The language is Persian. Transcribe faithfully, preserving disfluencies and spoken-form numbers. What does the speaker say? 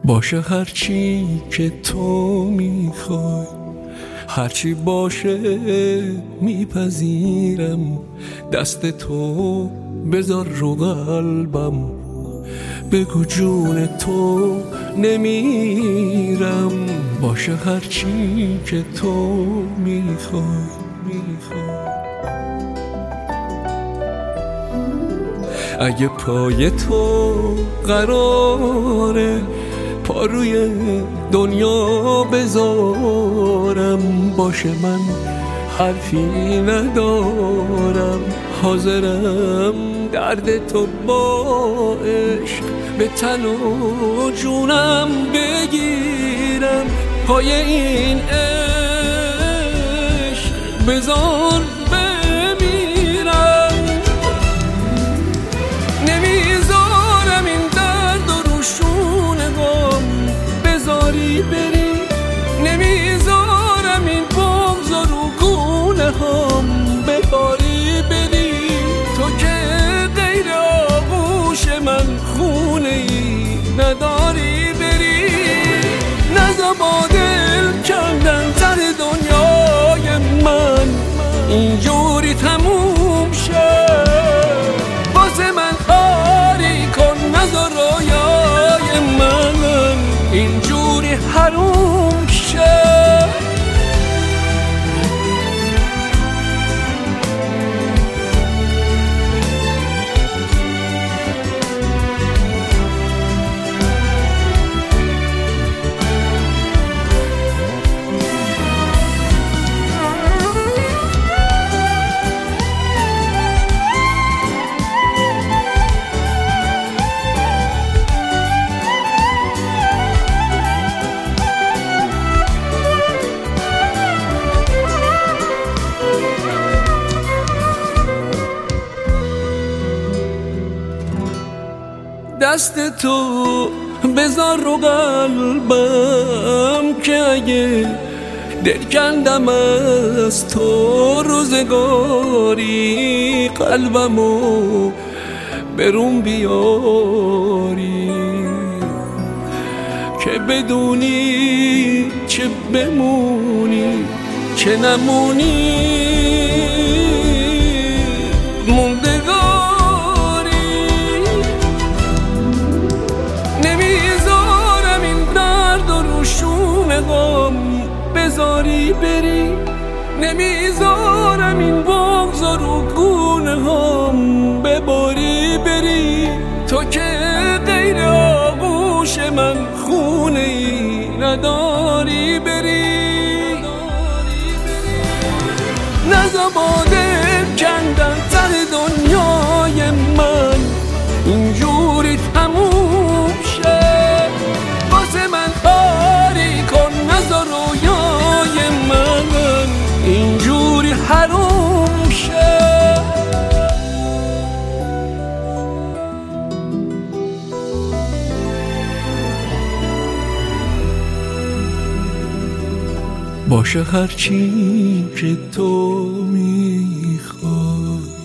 باشه هرچی که تو میخوای، هرچی باشه میپذیرم. دست تو بذار رو قلبم، بگو جون تو نمیرم. باشه هرچی که تو میخوای میخوای. اگه پای تو قراره پا روی دنیا بذارم، باشه من حرفی ندارم، حاضرم درد تو با عشق به تن و جونم بگیرم. پای این عشق بذار بمیرم. نمیذارم این درد و روشون غم بذاری بری، نمیذارم این بغض و رو گونه هم بباری بری. تو که غیر آغوش من خونه ای نداری بری. نزا با دل کندن سر دنیای من اینجوری تموم شد. واسه من کاری کن، نزا رویای من اینجوری حروم شد. دست تو بذار رو قلبم که اگه دل کندم از تو روزگاری، قلبمو برون بیاری که بدونی چه بمونی چه نمونی. بذاری بری، نمیذارم این بغض رو گونه هم بباری بری. تو که غیر آغوش من خونه ای نداری بری. نزا با دل کندن سر دنیای من اینجوری تموم شد. واسه من کاری کن، نزا رویای من اینجوری حروم شد. باشه هرچی که تو میخوای.